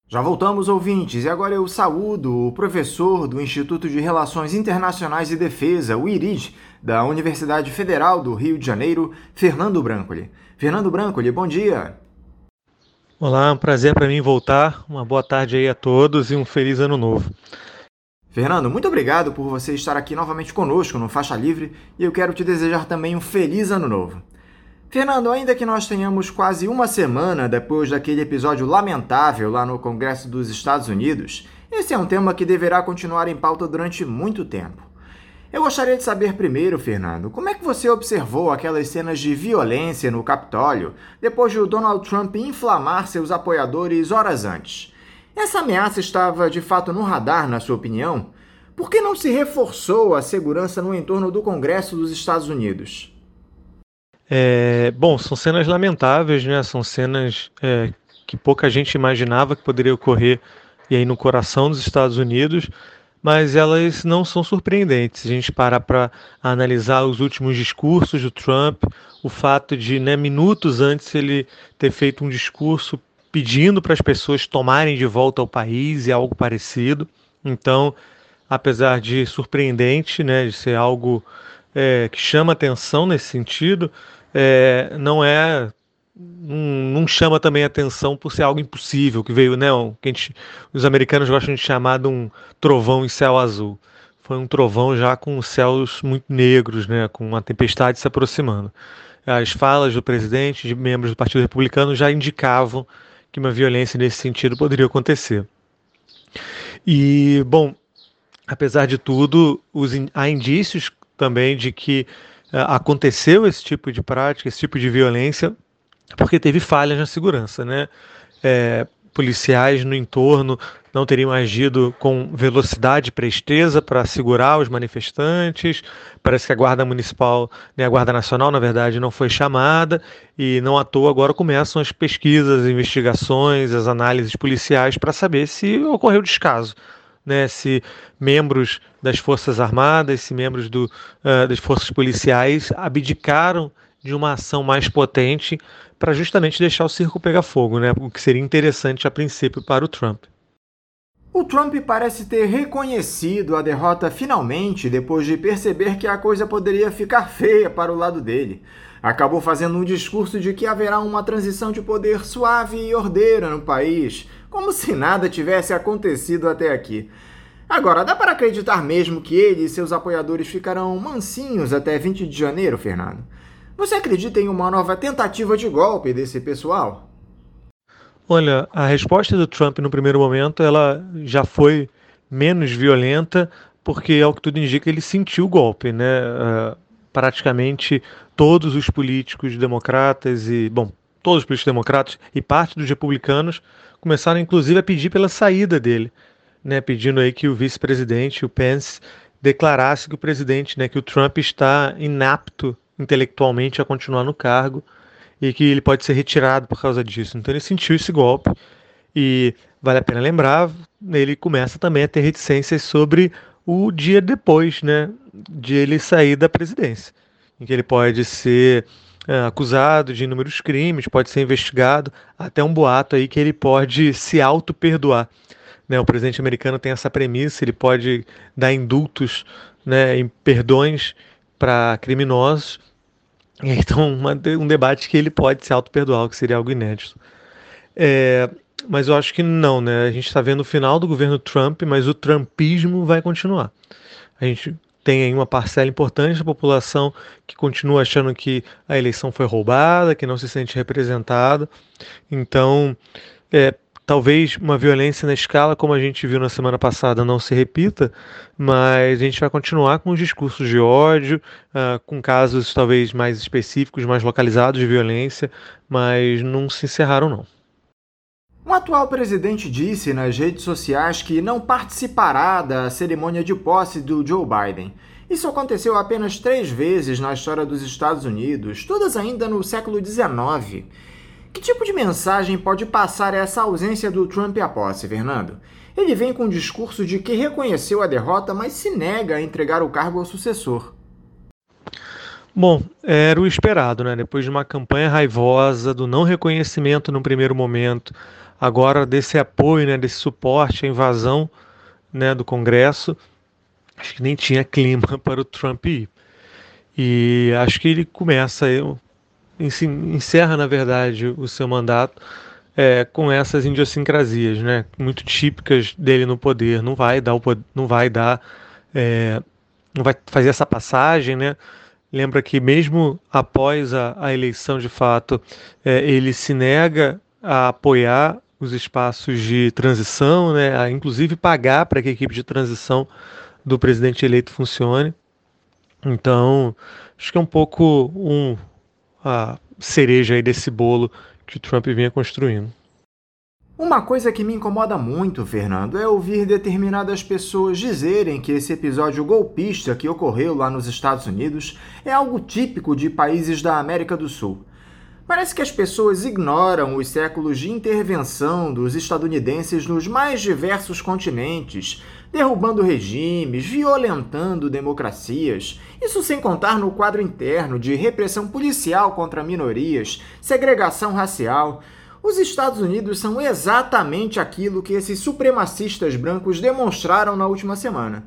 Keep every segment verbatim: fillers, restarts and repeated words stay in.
Já voltamos, ouvintes, e agora eu saúdo o professor do Instituto de Relações Internacionais e Defesa, o IRID, da Universidade Federal do Rio de Janeiro, Fernando Brancoli. Fernando Brancoli, bom dia. Olá, um prazer para mim voltar. Uma boa tarde aí a todos e um feliz ano novo. Fernando, muito obrigado por você estar aqui novamente conosco no Faixa Livre e eu quero te desejar também um feliz ano novo. Fernando, ainda que nós tenhamos quase uma semana depois daquele episódio lamentável lá no Congresso dos Estados Unidos, esse é um tema que deverá continuar em pauta durante muito tempo. Eu gostaria de saber primeiro, Fernando, como é que você observou aquelas cenas de violência no Capitólio depois de o Donald Trump inflamar seus apoiadores horas antes? Essa ameaça estava de fato no radar, na sua opinião? Por que não se reforçou a segurança no entorno do Congresso dos Estados Unidos? É, bom, são cenas lamentáveis, né? São cenas é, que pouca gente imaginava que poderia ocorrer e aí no coração dos Estados Unidos, mas elas não são surpreendentes. Se a gente parar para analisar os últimos discursos do Trump, o fato de, né, minutos antes ele ter feito um discurso pedindo para as pessoas tomarem de volta o país e algo parecido. Então, apesar de surpreendente, né, de ser algo é, que chama atenção nesse sentido, é, não é não, não chama também atenção por ser algo impossível, que veio, né, um, que a gente, os americanos gostam de chamar de um trovão em céu azul. Foi um trovão já com céus muito negros, né, com uma tempestade se aproximando. As falas do presidente, de membros do Partido Republicano, já indicavam que uma violência nesse sentido poderia acontecer. E, bom, apesar de tudo, os, há indícios também de que uh, aconteceu esse tipo de prática, esse tipo de violência, porque teve falhas na segurança, né? É, policiais no entorno não teriam agido com velocidade e presteza para segurar os manifestantes. Parece que a Guarda Municipal, né, a Guarda Nacional, na verdade, não foi chamada e não à toa agora começam as pesquisas, as investigações, as análises policiais para saber se ocorreu descaso. Né, se membros das Forças Armadas, se membros do, uh, das Forças Policiais abdicaram de uma ação mais potente para justamente deixar o circo pegar fogo, né, o que seria interessante a princípio para o Trump. O Trump parece ter reconhecido a derrota finalmente depois de perceber que a coisa poderia ficar feia para o lado dele. Acabou fazendo um discurso de que haverá uma transição de poder suave e ordeira no país, como se nada tivesse acontecido até aqui. Agora, dá para acreditar mesmo que ele e seus apoiadores ficarão mansinhos até vinte de janeiro, Fernando? Você acredita em uma nova tentativa de golpe desse pessoal? Olha, a resposta do Trump no primeiro momento ela já foi menos violenta, porque, ao que tudo indica, ele sentiu o golpe, né? Uh, praticamente todos os políticos democratas e, bom, todos os políticos democratas e parte dos republicanos começaram, inclusive, a pedir pela saída dele, né? Pedindo aí que o vice-presidente, o Pence, declarasse que o presidente, né, que o Trump está inapto intelectualmente a continuar no cargo e que ele pode ser retirado por causa disso. Então ele sentiu esse golpe e vale a pena lembrar, ele começa também a ter reticências sobre o dia depois, né, de ele sair da presidência, em que ele pode ser é, acusado de inúmeros crimes, pode ser investigado, até um boato aí que ele pode se auto-perdoar. Né, o presidente americano tem essa premissa, ele pode dar indultos, né, em perdões para criminosos. Então, uma, um debate que ele pode se auto-perdoar, o que seria algo inédito. É, mas eu acho que não, né? A gente está vendo o final do governo Trump, mas o trumpismo vai continuar. A gente tem aí uma parcela importante da população que continua achando que a eleição foi roubada, que não se sente representada. Então, é, talvez uma violência na escala, como a gente viu na semana passada, não se repita, mas a gente vai continuar com os discursos de ódio, uh, com casos talvez mais específicos, mais localizados de violência, mas não se encerraram não. O atual presidente disse nas redes sociais que não participará da cerimônia de posse do Joe Biden. Isso aconteceu apenas três vezes na história dos Estados Unidos, todas ainda no século dezenove. Que tipo de mensagem pode passar essa ausência do Trump à posse, Fernando? Ele vem com um discurso de que reconheceu a derrota, mas se nega a entregar o cargo ao sucessor. Bom, era o esperado, né? Depois de uma campanha raivosa, do não reconhecimento no primeiro momento, agora desse apoio, né, desse suporte à invasão, né, do Congresso, acho que nem tinha clima para o Trump ir. E acho que ele começa, encerra, na verdade, o seu mandato é, com essas idiosincrasias, né, muito típicas dele no poder. Não vai dar, o, não vai dar, é, não vai fazer essa passagem, né? Lembra que mesmo após a, a eleição de fato, é, ele se nega a apoiar os espaços de transição, né, a inclusive pagar para que a equipe de transição do presidente eleito funcione. Então, acho que é um pouco um, a cereja aí desse bolo que o Trump vinha construindo. Uma coisa que me incomoda muito, Fernando, é ouvir determinadas pessoas dizerem que esse episódio golpista que ocorreu lá nos Estados Unidos é algo típico de países da América do Sul. Parece que as pessoas ignoram os séculos de intervenção dos estadunidenses nos mais diversos continentes, derrubando regimes, violentando democracias. Isso sem contar no quadro interno de repressão policial contra minorias, segregação racial. Os Estados Unidos são exatamente aquilo que esses supremacistas brancos demonstraram na última semana.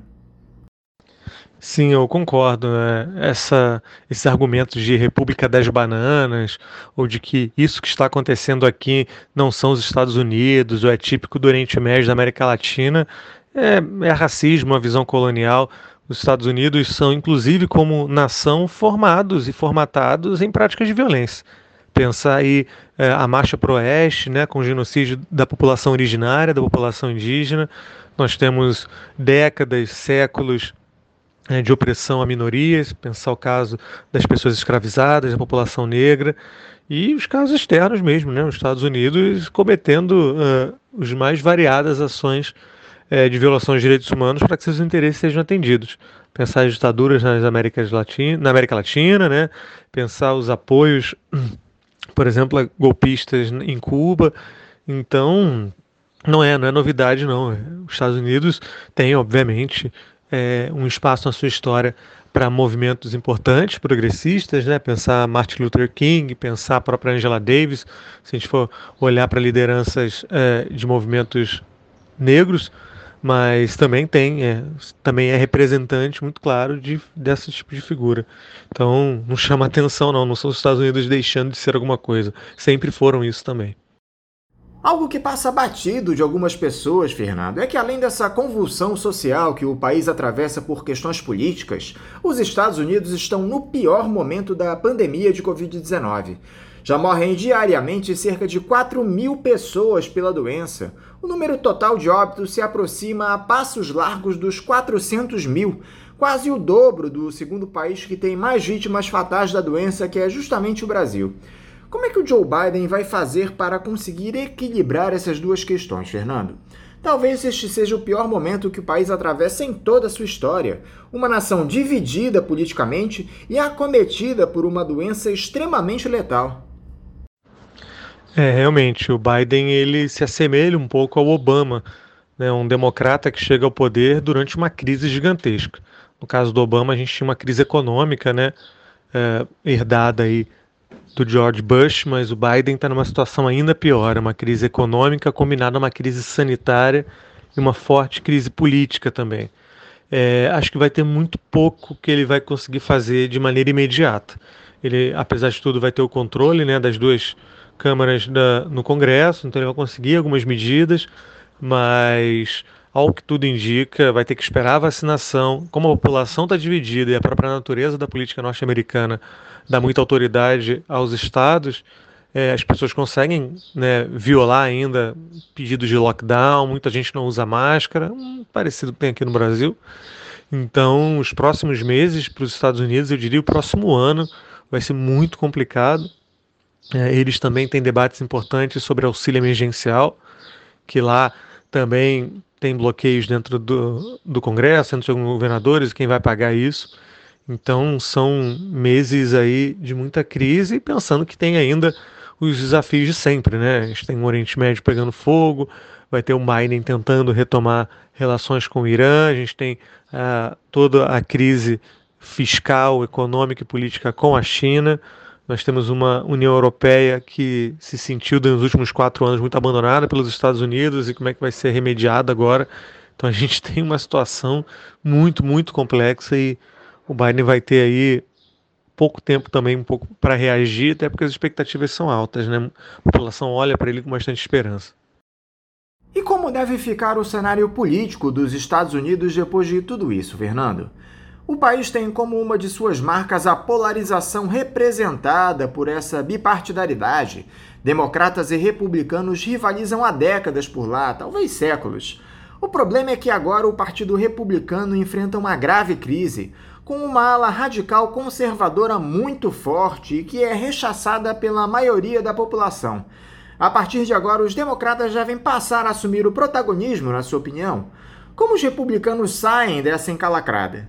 Sim, eu concordo, né? Essa, esses argumentos de República das Bananas, ou de que isso que está acontecendo aqui não são os Estados Unidos, ou é típico do Oriente Médio, da América Latina, é, é racismo, uma visão colonial. Os Estados Unidos são, inclusive, como nação, formados e formatados em práticas de violência. Pensar aí é, a Marcha pro Oeste, né, com o genocídio da população originária, da população indígena. Nós temos décadas, séculos de opressão a minorias, pensar o caso das pessoas escravizadas, da população negra, e os casos externos mesmo, né? Os Estados Unidos cometendo uh, os mais variadas ações uh, de violação de direitos humanos para que seus interesses sejam atendidos. Pensar as ditaduras nas Américas Latina, na América Latina, né? Pensar os apoios, por exemplo, a golpistas em Cuba. Então, não é, não é novidade, não. Os Estados Unidos têm, obviamente, É, um espaço na sua história para movimentos importantes, progressistas, né? Pensar Martin Luther King, pensar a própria Angela Davis, se a gente for olhar para lideranças é, de movimentos negros, mas também tem, é, também é representante muito claro de, desse tipo de figura. Então não chama atenção não, não são os Estados Unidos deixando de ser alguma coisa, sempre foram isso também. Algo que passa batido de algumas pessoas, Fernando, é que além dessa convulsão social que o país atravessa por questões políticas, os Estados Unidos estão no pior momento da pandemia de covid dezenove. Já morrem diariamente cerca de quatro mil pessoas pela doença. O número total de óbitos se aproxima a passos largos dos quatrocentos mil, quase o dobro do segundo país que tem mais vítimas fatais da doença, que é justamente o Brasil. Como é que o Joe Biden vai fazer para conseguir equilibrar essas duas questões, Fernando? Talvez este seja o pior momento que o país atravessa em toda a sua história. Uma nação dividida politicamente e acometida por uma doença extremamente letal. É, realmente, o Biden ele se assemelha um pouco ao Obama, né, um democrata que chega ao poder durante uma crise gigantesca. No caso do Obama, a gente tinha uma crise econômica, né, é, herdada aí do George Bush, mas o Biden está numa situação ainda pior, uma crise econômica combinada a uma crise sanitária e uma forte crise política também. É, acho que vai ter muito pouco que ele vai conseguir fazer de maneira imediata. Ele, apesar de tudo, vai ter o controle, né, das duas câmaras da, no Congresso, então ele vai conseguir algumas medidas, mas ao que tudo indica, vai ter que esperar a vacinação. Como a população está dividida e a própria natureza da política norte-americana dá muita autoridade aos estados, é, as pessoas conseguem, né, violar ainda pedidos de lockdown, muita gente não usa máscara, um parecido que tem aqui no Brasil. Então, os próximos meses para os Estados Unidos, eu diria o próximo ano, vai ser muito complicado. É, eles também têm debates importantes sobre auxílio emergencial, que lá também tem bloqueios dentro do, do Congresso, entre os governadores, quem vai pagar isso. Então são meses aí de muita crise, pensando que tem ainda os desafios de sempre, né? A gente tem o Oriente Médio pegando fogo, vai ter o Biden tentando retomar relações com o Irã, a gente tem uh, toda a crise fiscal, econômica e política com a China, Nós temos uma União Europeia que se sentiu nos últimos quatro anos muito abandonada pelos Estados Unidos e como é que vai ser remediada agora. Então a gente tem uma situação muito, muito complexa e o Biden vai ter aí pouco tempo também um pouco para reagir, até porque as expectativas são altas, né? A população olha para ele com bastante esperança. E como deve ficar o cenário político dos Estados Unidos depois de tudo isso, Fernando? O país tem como uma de suas marcas a polarização representada por essa bipartidaridade. Democratas e republicanos rivalizam há décadas por lá, talvez séculos. O problema é que agora o Partido Republicano enfrenta uma grave crise, com uma ala radical conservadora muito forte e que é rechaçada pela maioria da população. A partir de agora, os democratas devem passar a assumir o protagonismo, na sua opinião? Como os republicanos saem dessa encalacrada?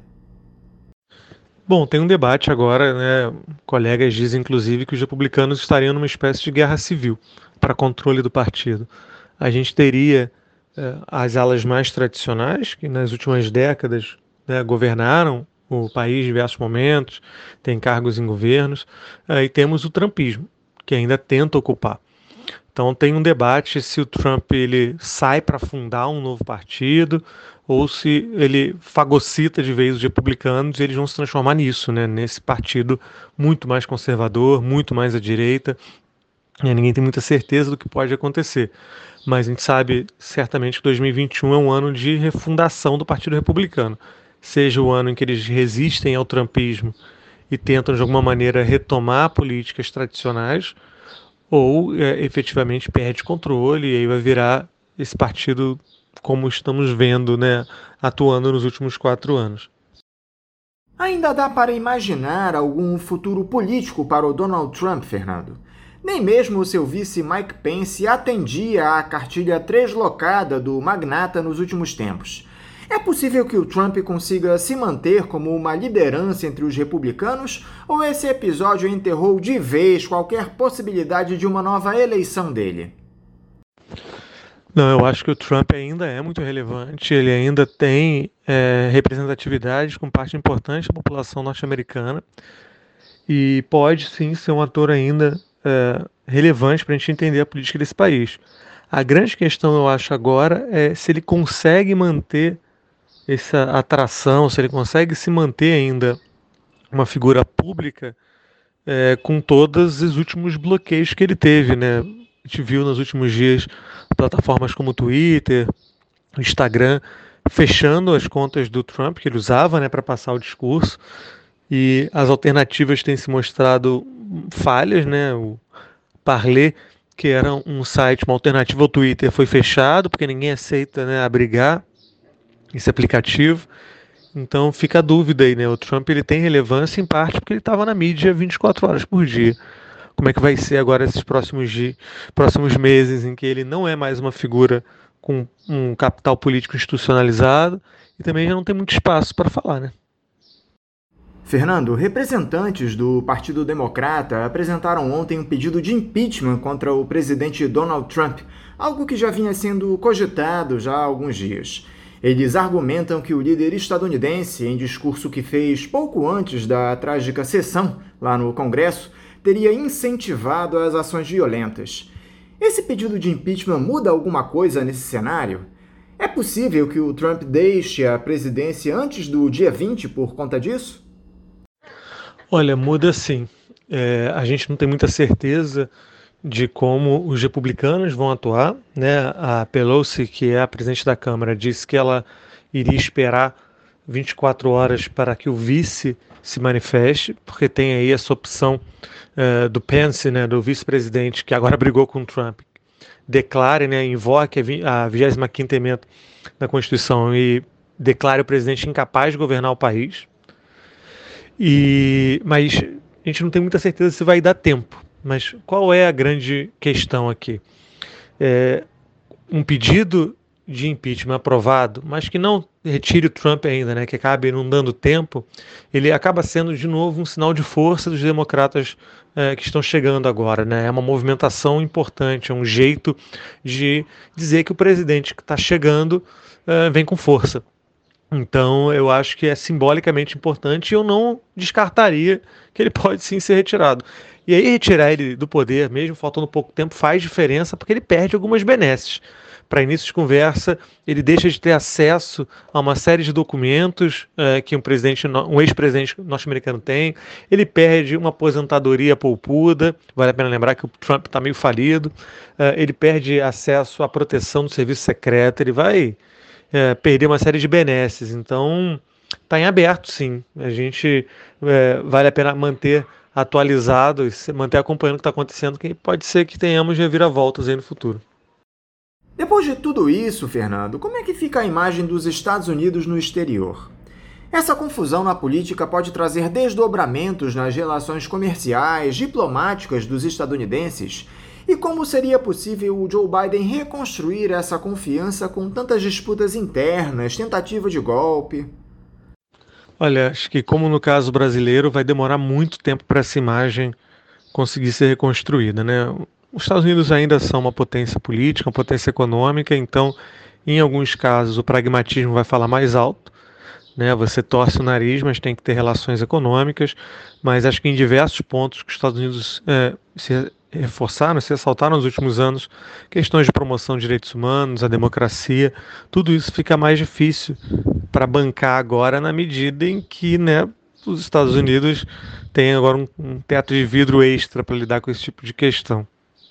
Bom, tem um debate agora, né? Colegas dizem, inclusive, que os republicanos estariam numa espécie de guerra civil para controle do partido. A gente teria eh, as alas mais tradicionais, que nas últimas décadas, né, governaram o país em diversos momentos, tem cargos em governos, eh, e temos o trumpismo, que ainda tenta ocupar. Então tem um debate se o Trump ele sai para fundar um novo partido ou se ele fagocita de vez os republicanos e eles vão se transformar nisso, né? Nesse partido muito mais conservador, muito mais à direita. E ninguém tem muita certeza do que pode acontecer. Mas a gente sabe certamente que dois mil e vinte e um é um ano de refundação do Partido Republicano. Seja o ano em que eles resistem ao trumpismo e tentam de alguma maneira retomar políticas tradicionais, ou é, efetivamente perde controle e aí vai virar esse partido como estamos vendo, né, atuando nos últimos quatro anos. Ainda dá para imaginar algum futuro político para o Donald Trump, Fernando? Nem mesmo o seu vice Mike Pence atendia à cartilha translocada do magnata nos últimos tempos. É possível que o Trump consiga se manter como uma liderança entre os republicanos, ou esse episódio enterrou de vez qualquer possibilidade de uma nova eleição dele? Não, eu acho que o Trump ainda é muito relevante, ele ainda tem é, representatividade com parte importante da população norte-americana e pode sim ser um ator ainda é, relevante para a gente entender a política desse país. A grande questão, eu acho, agora é se ele consegue manter essa atração, se ele consegue se manter ainda uma figura pública é, com todos os últimos bloqueios que ele teve, né? A gente viu nos últimos dias plataformas como o Twitter, o Instagram, fechando as contas do Trump, que ele usava, né, para passar o discurso, e as alternativas têm se mostrado falhas, né? O Parler, que era um site, uma alternativa ao Twitter, foi fechado, porque ninguém aceita, né, abrigar esse aplicativo. Então fica a dúvida aí, né? O Trump ele tem relevância em parte porque ele estava na mídia vinte e quatro horas por dia. Como é que vai ser agora esses próximos dias, próximos meses em que ele não é mais uma figura com um capital político institucionalizado e também já não tem muito espaço para falar, né? Fernando, representantes do Partido Democrata apresentaram ontem um pedido de impeachment contra o presidente Donald Trump, algo que já vinha sendo cogitado já há alguns dias. Eles argumentam que o líder estadunidense, em discurso que fez pouco antes da trágica sessão lá no Congresso, teria incentivado as ações violentas. Esse pedido de impeachment muda alguma coisa nesse cenário? É possível que o Trump deixe a presidência antes do dia vinte por conta disso? Olha, muda sim. É, a gente não tem muita certeza de como os republicanos vão atuar, né? A Pelosi, que é a presidente da Câmara, disse que ela iria esperar vinte e quatro horas para que o vice se manifeste, porque tem aí essa opção uh, do Pence, né, do vice-presidente, que agora brigou com o Trump, declare, né, invoque a vigésima quinta emenda da Constituição e declare o presidente incapaz de governar o país. E, mas a gente não tem muita certeza se vai dar tempo. Mas qual é a grande questão aqui? É um pedido de impeachment aprovado, mas que não retire o Trump ainda, né, que acabe não dando tempo, ele acaba sendo de novo um sinal de força dos democratas é, que estão chegando agora, né? É uma movimentação importante, é um jeito de dizer que o presidente que está chegando é, vem com força. Então eu acho que é simbolicamente importante e eu não descartaria que ele pode sim ser retirado. E aí retirar ele do poder, mesmo faltando pouco tempo, faz diferença porque ele perde algumas benesses. Para início de conversa, ele deixa de ter acesso a uma série de documentos é, que um, presidente, um ex-presidente norte-americano tem. Ele perde uma aposentadoria poupuda, vale a pena lembrar que o Trump está meio falido. É, ele perde acesso à proteção do serviço secreto, ele vai é, perder uma série de benesses. Então, está em aberto, sim. A gente é, vale a pena manter atualizado, manter acompanhando o que está acontecendo, que pode ser que tenhamos reviravoltas aí no futuro. Depois de tudo isso, Fernando, como é que fica a imagem dos Estados Unidos no exterior? Essa confusão na política pode trazer desdobramentos nas relações comerciais, diplomáticas dos estadunidenses? E como seria possível o Joe Biden reconstruir essa confiança com tantas disputas internas, tentativa de golpe? Olha, acho que como no caso brasileiro, vai demorar muito tempo para essa imagem conseguir ser reconstruída, né? Os Estados Unidos ainda são uma potência política, uma potência econômica, então, em alguns casos, o pragmatismo vai falar mais alto, né? Você torce o nariz, mas tem que ter relações econômicas, mas acho que em diversos pontos que os Estados Unidos é, se reforçaram, se ressaltaram nos últimos anos, questões de promoção de direitos humanos, a democracia, tudo isso fica mais difícil para bancar agora na medida em que, né, os Estados Unidos têm agora um, um teto de vidro extra para lidar com esse tipo de questão.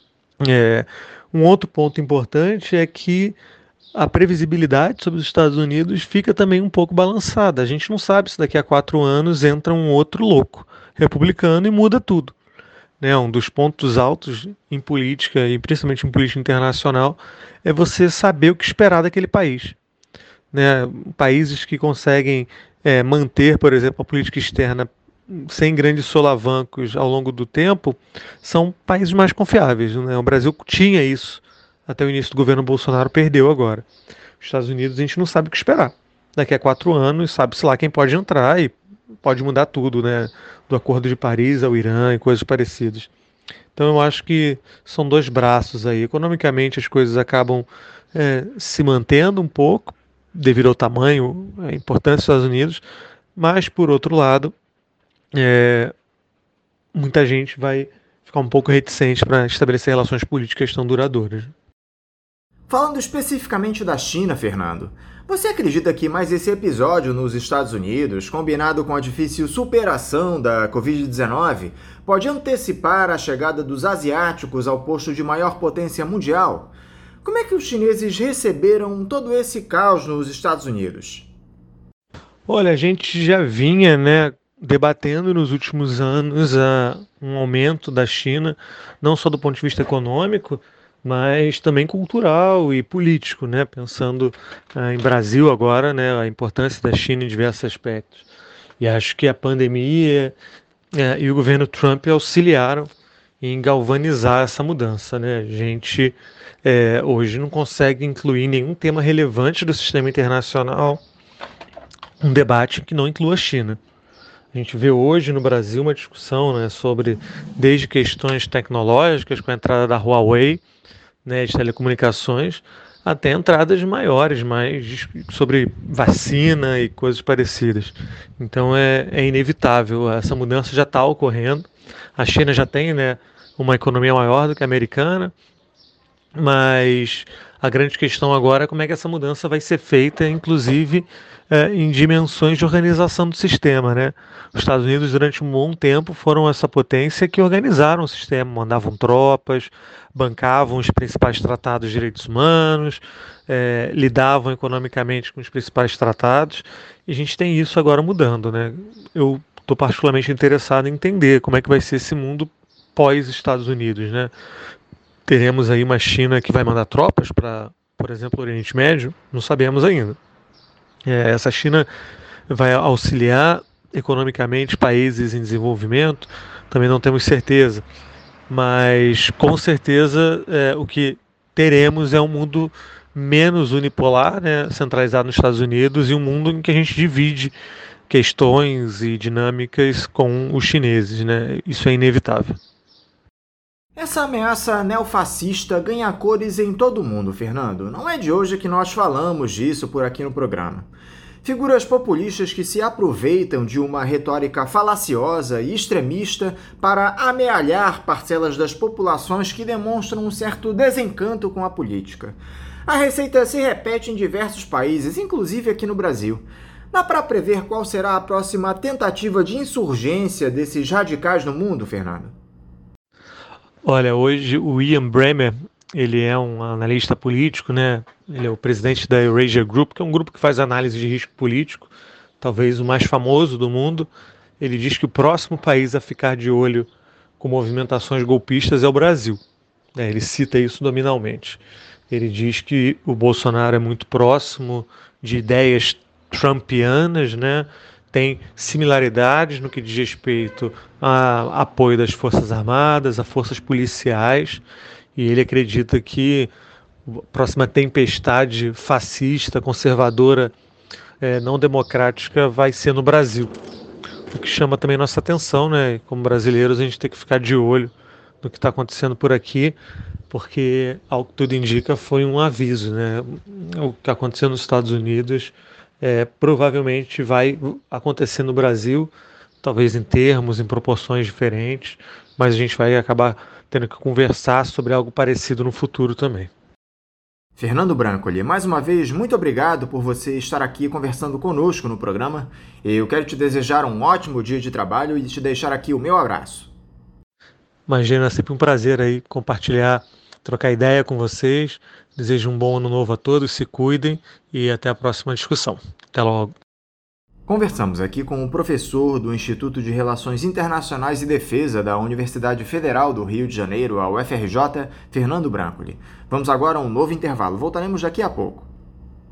É, um outro ponto importante é que a previsibilidade sobre os Estados Unidos fica também um pouco balançada. A gente não sabe se daqui a quatro anos entra um outro louco republicano e muda tudo. Né? Um dos pontos altos em política, e principalmente em política internacional, é você saber o que esperar daquele país. Né? Países que conseguem é, manter, por exemplo, a política externa sem grandes solavancos ao longo do tempo, são países mais confiáveis. Né? O Brasil tinha isso até o início do governo Bolsonaro, perdeu agora. Os Estados Unidos a gente não sabe o que esperar. Daqui a quatro anos, sabe-se lá quem pode entrar e pode mudar tudo, né? Do Acordo de Paris ao Irã e coisas parecidas. Então eu acho que são dois braços aí. Economicamente as coisas acabam é, se mantendo um pouco, devido ao tamanho, a importância dos Estados Unidos, mas por outro lado, É, muita gente vai ficar um pouco reticente para estabelecer relações políticas tão duradouras. Falando especificamente da China, Fernando, você acredita que mais esse episódio nos Estados Unidos, combinado com a difícil superação da covid dezenove, pode antecipar a chegada dos asiáticos ao posto de maior potência mundial? Como é que os chineses receberam todo esse caos nos Estados Unidos? Olha, a gente já vinha, né, debatendo nos últimos anos a, um aumento da China, não só do ponto de vista econômico, mas também cultural e político, né? Pensando ah, em Brasil agora, né, a importância da China em diversos aspectos. E acho que a pandemia eh, e o governo Trump auxiliaram em galvanizar essa mudança, né? A gente eh, hoje não consegue incluir nenhum tema relevante do sistema internacional, um debate que não inclua a China. A gente vê hoje no Brasil uma discussão, né, sobre desde questões tecnológicas, com a entrada da Huawei, né, de telecomunicações, até entradas maiores, mais sobre vacina e coisas parecidas. Então é, é inevitável, essa mudança já está ocorrendo. A China já tem, né, uma economia maior do que a americana, mas a grande questão agora é como é que essa mudança vai ser feita, inclusive é, em dimensões de organização do sistema, né? Os Estados Unidos, durante um bom tempo, foram essa potência que organizaram o sistema, mandavam tropas, bancavam os principais tratados de direitos humanos, é, lidavam economicamente com os principais tratados, e a gente tem isso agora mudando, né? Eu estou particularmente interessado em entender como é que vai ser esse mundo pós-Estados Unidos, né? Teremos aí uma China que vai mandar tropas para, por exemplo, o Oriente Médio? Não sabemos ainda. É, essa China vai auxiliar economicamente países em desenvolvimento? Também não temos certeza. Mas, com certeza, é, o que teremos é um mundo menos unipolar, né, centralizado nos Estados Unidos, e um mundo em que a gente divide questões e dinâmicas com os chineses, né? Isso é inevitável. Essa ameaça neofascista ganha cores em todo o mundo, Fernando. Não é de hoje que nós falamos disso por aqui no programa. Figuras populistas que se aproveitam de uma retórica falaciosa e extremista para amealhar parcelas das populações que demonstram um certo desencanto com a política. A receita se repete em diversos países, inclusive aqui no Brasil. Dá para prever qual será a próxima tentativa de insurgência desses radicais no mundo, Fernando? Olha, hoje o Ian Bremmer, ele é um analista político, né? Ele é o presidente da Eurasia Group, que é um grupo que faz análise de risco político, talvez o mais famoso do mundo. Ele diz que o próximo país a ficar de olho com movimentações golpistas é o Brasil. É, ele cita isso nominalmente. Ele diz que o Bolsonaro é muito próximo de ideias trumpianas, né? Tem similaridades no que diz respeito a apoio das Forças Armadas, a forças policiais, e ele acredita que a próxima tempestade fascista, conservadora, é, não democrática vai ser no Brasil. O que chama também nossa atenção, né? Como brasileiros, a gente tem que ficar de olho no que está acontecendo por aqui, porque, ao que tudo indica, foi um aviso, né? O que aconteceu nos Estados Unidos é, provavelmente vai acontecer no Brasil, talvez em termos, em proporções diferentes, mas a gente vai acabar tendo que conversar sobre algo parecido no futuro também. Fernando Brancoli, mais uma vez, muito obrigado por você estar aqui conversando conosco no programa. Eu quero te desejar um ótimo dia de trabalho e te deixar aqui o meu abraço. Imagina, é sempre um prazer aí compartilhar, trocar ideia com vocês. Desejo um bom ano novo a todos, se cuidem e até a próxima discussão. Até logo. Conversamos aqui com o professor do Instituto de Relações Internacionais e Defesa da Universidade Federal do Rio de Janeiro, a U F R J, Fernando Brancoli. Vamos agora a um novo intervalo. Voltaremos daqui a pouco.